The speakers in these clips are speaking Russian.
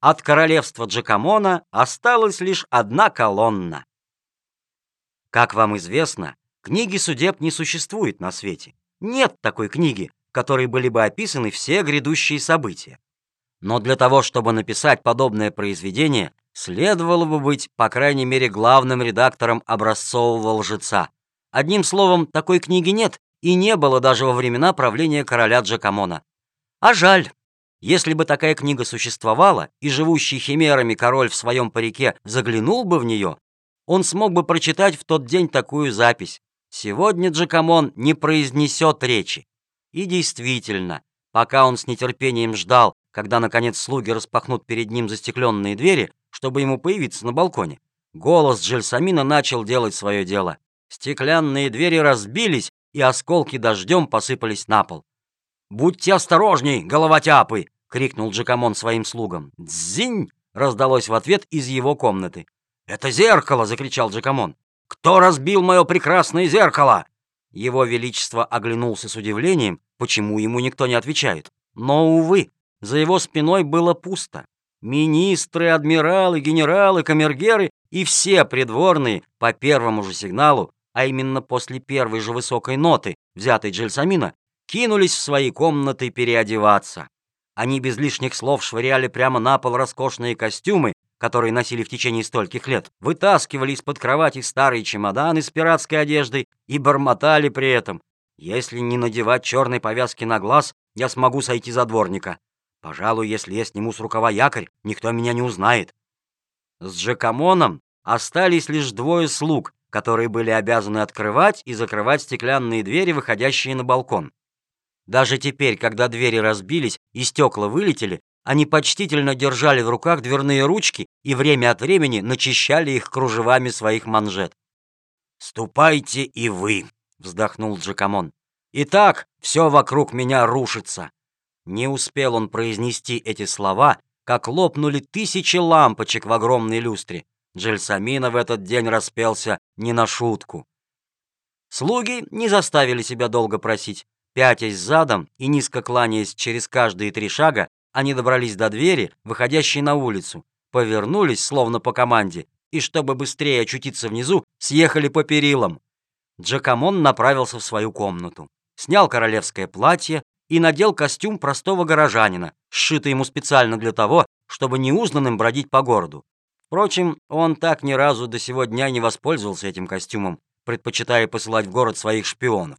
От королевства Джакомона осталась лишь одна колонна. Как вам известно, книги судеб не существует на свете. Нет такой книги, в которой были бы описаны все грядущие события. Но для того, чтобы написать подобное произведение, следовало бы быть, по крайней мере, главным редактором образцового лжеца. Одним словом, такой книги нет и не было даже во времена правления короля Джакомона. А жаль. Если бы такая книга существовала, и живущий химерами король в своем парике заглянул бы в нее, он смог бы прочитать в тот день такую запись: «Сегодня Джакомон не произнесет речи». И действительно, пока он с нетерпением ждал, когда, наконец, слуги распахнут перед ним застекленные двери, чтобы ему появиться на балконе, голос Джельсомино начал делать свое дело. Стеклянные двери разбились, и осколки дождем посыпались на пол. «Будьте осторожней, головотяпы!» — крикнул Джакомон своим слугам. «Дзинь!» — раздалось в ответ из его комнаты. «Это зеркало!» — закричал Джакомон. «Кто разбил мое прекрасное зеркало?» Его Величество оглянулся с удивлением, почему ему никто не отвечает. Но, увы, за его спиной было пусто. Министры, адмиралы, генералы, камергеры и все придворные по первому же сигналу, а именно после первой же высокой ноты, взятой Джельсомино, кинулись в свои комнаты переодеваться. Они без лишних слов швыряли прямо на пол роскошные костюмы, которые носили в течение стольких лет, вытаскивали из-под кровати старые чемоданы с пиратской одеждой и бормотали при этом: «Если не надевать черной повязки на глаз, я смогу сойти за дворника. Пожалуй, если я сниму с рукава якорь, никто меня не узнает». С Джакомоном остались лишь двое слуг, которые были обязаны открывать и закрывать стеклянные двери, выходящие на балкон. Даже теперь, когда двери разбились и стекла вылетели, они почтительно держали в руках дверные ручки и время от времени начищали их кружевами своих манжет. «Ступайте и вы», — вздохнул Джакомон. «Итак, все вокруг меня рушится». Не успел он произнести эти слова, как лопнули тысячи лампочек в огромной люстре. Джельсомино в этот день распелся не на шутку. Слуги не заставили себя долго просить. Пятясь задом и низко кланяясь через каждые 3 шага, они добрались до двери, выходящей на улицу, повернулись, словно по команде, и, чтобы быстрее очутиться внизу, съехали по перилам. Джакомон направился в свою комнату, снял королевское платье и надел костюм простого горожанина, сшитый ему специально для того, чтобы неузнанным бродить по городу. Впрочем, он так ни разу до сего дня не воспользовался этим костюмом, предпочитая посылать в город своих шпионов.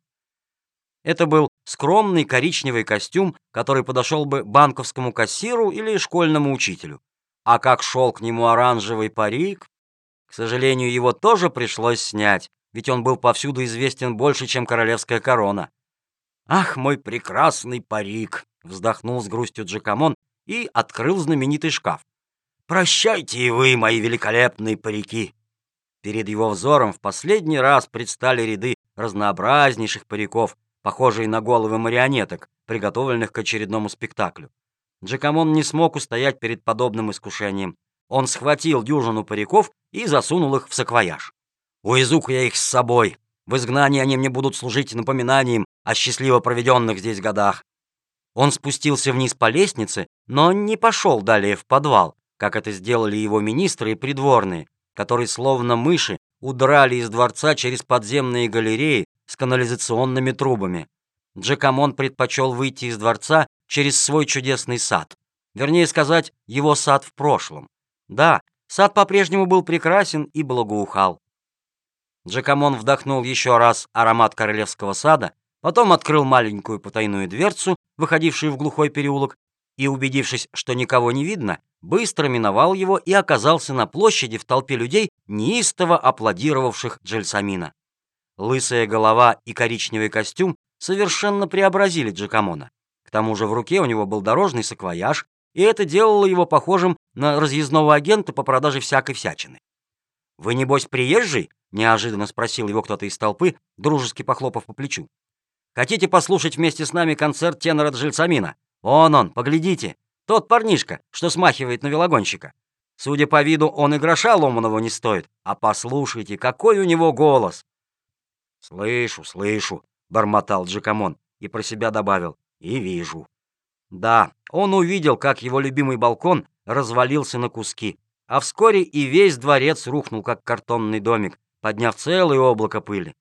Это был скромный коричневый костюм, который подошел бы банковскому кассиру или школьному учителю. А как шел к нему оранжевый парик, к сожалению, его тоже пришлось снять, ведь он был повсюду известен больше, чем королевская корона. «Ах, мой прекрасный парик!» — вздохнул с грустью Джакомон и открыл знаменитый шкаф. «Прощайте и вы, мои великолепные парики!» Перед его взором в последний раз предстали ряды разнообразнейших париков, похожие на головы марионеток, приготовленных к очередному спектаклю. Джакомон не смог устоять перед подобным искушением. Он схватил дюжину париков и засунул их в саквояж. «Увезу-ка я их с собой. В изгнании они мне будут служить напоминанием о счастливо проведенных здесь годах». Он спустился вниз по лестнице, но не пошел далее в подвал, как это сделали его министры и придворные, которые, словно мыши, удрали из дворца через подземные галереи с канализационными трубами. Джакомон предпочел выйти из дворца через свой чудесный сад. Вернее сказать, его сад в прошлом. Да, сад по-прежнему был прекрасен и благоухал. Джакомон вдохнул еще раз аромат королевского сада, потом открыл маленькую потайную дверцу, выходившую в глухой переулок, и, убедившись, что никого не видно, быстро миновал его и оказался на площади в толпе людей, неистово аплодировавших Джельсомино. Лысая голова и коричневый костюм совершенно преобразили Джакомона. К тому же в руке у него был дорожный саквояж, и это делало его похожим на разъездного агента по продаже всякой всячины. «Вы, небось, приезжий?» — неожиданно спросил его кто-то из толпы, дружески похлопав по плечу. «Хотите послушать вместе с нами концерт тенора Джельсомино? Он, поглядите, тот парнишка, что смахивает на велогонщика. Судя по виду, он и гроша ломаного не стоит, а послушайте, какой у него голос!» «Слышу», — бормотал Джакомон и про себя добавил: «и вижу». Да, он увидел, как его любимый балкон развалился на куски, а вскоре и весь дворец рухнул, как картонный домик, подняв целое облако пыли.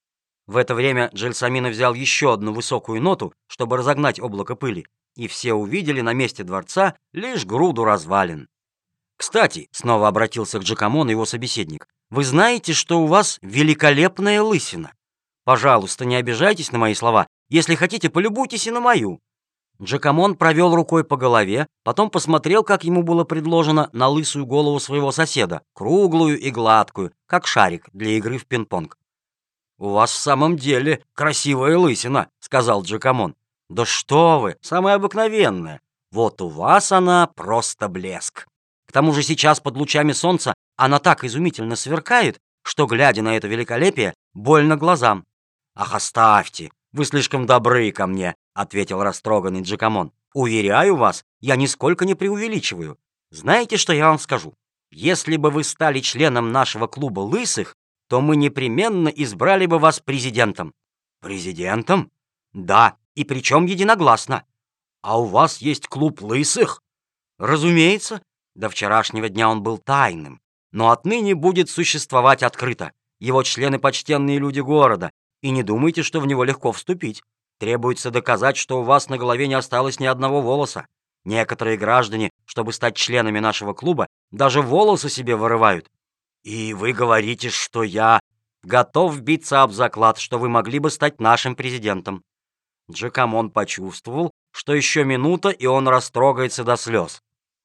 В это время Джельсомино взял еще одну высокую ноту, чтобы разогнать облако пыли, и все увидели на месте дворца лишь груду развалин. «Кстати», — снова обратился к Джакамону его собеседник, «вы знаете, что у вас великолепная лысина? Пожалуйста, не обижайтесь на мои слова. Если хотите, полюбуйтесь и на мою». Джакамон провел рукой по голове, потом посмотрел, как ему было предложено, на лысую голову своего соседа, круглую и гладкую, как шарик для игры в пинг-понг. «У вас в самом деле красивая лысина», — сказал Джакамон. «Да что вы, самая обыкновенная. Вот у вас она просто блеск. К тому же сейчас под лучами солнца она так изумительно сверкает, что, глядя на это великолепие, больно глазам». «Ах, оставьте, вы слишком добры ко мне», — ответил растроганный Джакамон. «Уверяю вас, я нисколько не преувеличиваю. Знаете, что я вам скажу? Если бы вы стали членом нашего клуба лысых, то мы непременно избрали бы вас президентом». «Президентом?» «Да, и причем единогласно». «А у вас есть клуб лысых?» «Разумеется. До вчерашнего дня он был тайным, но отныне будет существовать открыто. Его члены — почтенные люди города, и не думайте, что в него легко вступить. Требуется доказать, что у вас на голове не осталось ни одного волоса. Некоторые граждане, чтобы стать членами нашего клуба, даже волосы себе вырывают. И вы говорите, что я готов биться об заклад, что вы могли бы стать нашим президентом». Джакамон почувствовал, что еще минута, и он растрогается до слез.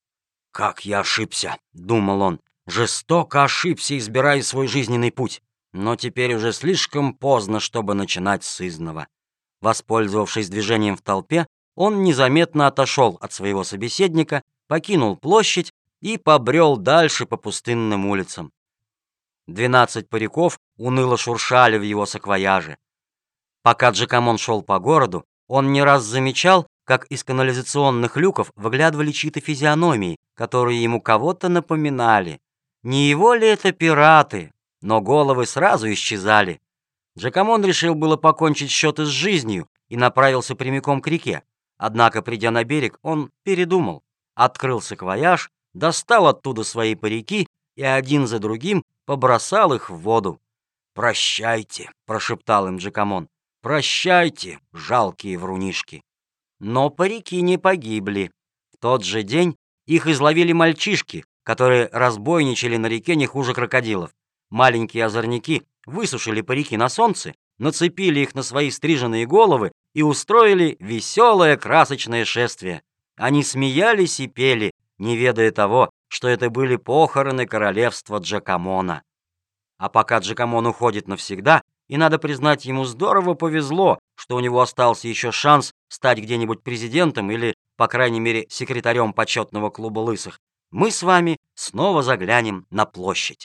«Как я ошибся», — думал он, — «жестоко ошибся, избирая свой жизненный путь. Но теперь уже слишком поздно, чтобы начинать с изного». Воспользовавшись движением в толпе, он незаметно отошел от своего собеседника, покинул площадь и побрел дальше по пустынным улицам. 12 париков уныло шуршали в его саквояже. Пока Джакамон шел по городу, он не раз замечал, как из канализационных люков выглядывали чьи-то физиономии, которые ему кого-то напоминали. Не его ли это пираты? Но головы сразу исчезали. Джакамон решил было покончить счеты с жизнью и направился прямиком к реке. Однако, придя на берег, он передумал, открыл саквояж, достал оттуда свои парики и один за другим побросал их в воду. «Прощайте», — прошептал им Джакамон, — «прощайте, жалкие врунишки». Но парики не погибли. В тот же день их изловили мальчишки, которые разбойничали на реке не хуже крокодилов. Маленькие озорники высушили парики на солнце, нацепили их на свои стриженные головы и устроили веселое красочное шествие. Они смеялись и пели, не ведая того, что это были похороны королевства Джакамона. А пока Джакамон уходит навсегда, и надо признать, ему здорово повезло, что у него остался еще шанс стать где-нибудь президентом или, по крайней мере, секретарем почетного клуба лысых, мы с вами снова заглянем на площадь.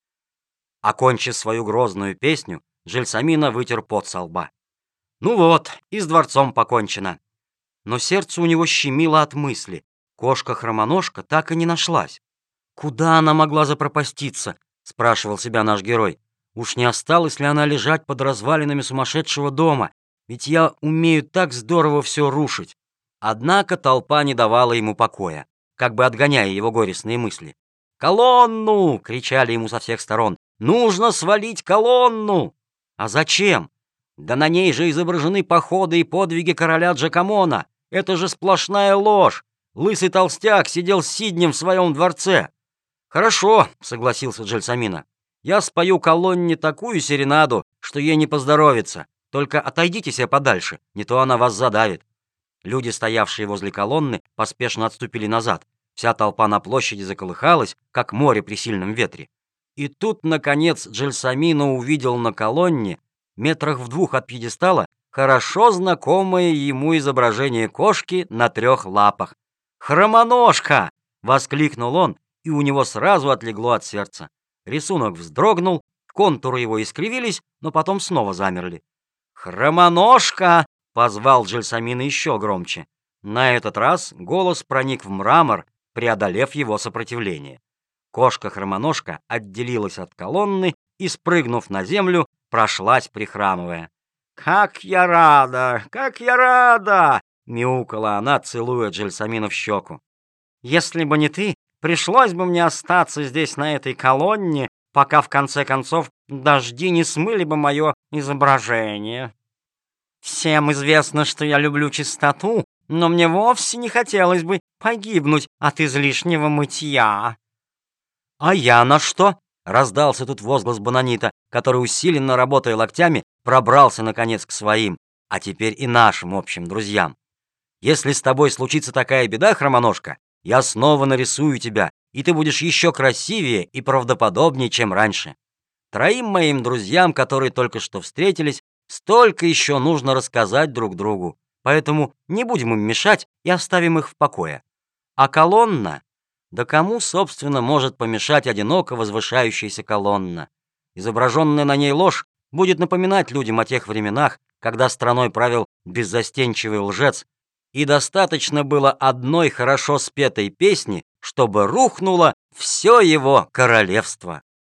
Окончив свою грозную песню, Джельсомино вытер пот со лба. Ну вот, и с дворцом покончено. Но сердце у него щемило от мысли. Кошка-хромоножка так и не нашлась. «Куда она могла запропаститься?» — спрашивал себя наш герой. «Уж не осталась ли она лежать под развалинами сумасшедшего дома? Ведь я умею так здорово все рушить». Однако толпа не давала ему покоя, как бы отгоняя его горестные мысли. «Колонну!» — кричали ему со всех сторон. «Нужно свалить колонну!» «А зачем?» «Да на ней же изображены походы и подвиги короля Джакамона. Это же сплошная ложь. Лысый толстяк сидел сиднем в своем дворце». «Хорошо», — согласился Джельсомино. «Я спою колонне такую серенаду, что ей не поздоровится. Только отойдите себе подальше, не то она вас задавит». Люди, стоявшие возле колонны, поспешно отступили назад. Вся толпа на площади заколыхалась, как море при сильном ветре. И тут, наконец, Джельсомино увидел на колонне, метрах в 2 от пьедестала, хорошо знакомое ему изображение кошки на 3 лапах. «Хромоножка!» — воскликнул он, и у него сразу отлегло от сердца. Рисунок вздрогнул, контуры его искривились, но потом снова замерли. «Хромоножка!» — позвал Джельсомино еще громче. На этот раз голос проник в мрамор, преодолев его сопротивление. Кошка-хромоножка отделилась от колонны и, спрыгнув на землю, прошлась, прихрамывая. «Как я рада! Как я рада!» — мяукала она, целуя Джельсомино в щеку. Если бы не ты, пришлось бы мне остаться здесь на этой колонне, пока в конце концов дожди не смыли бы мое изображение. Всем известно, что я люблю чистоту, но мне вовсе не хотелось бы погибнуть от излишнего мытья». «А я на что?» — раздался тут возглас Бонанита, который, усиленно работая локтями, пробрался, наконец, к своим, а теперь и нашим общим друзьям. «Если с тобой случится такая беда, Хромоножка, я снова нарисую тебя, и ты будешь еще красивее и правдоподобнее, чем раньше. Троим моим друзьям, которые только что встретились, столько еще нужно рассказать друг другу, поэтому не будем им мешать и оставим их в покое. А колонна? Да кому, собственно, может помешать одиноко возвышающаяся колонна? Изображенная на ней ложь будет напоминать людям о тех временах, когда страной правил беззастенчивый лжец, и достаточно было одной хорошо спетой песни, чтобы рухнуло все его королевство.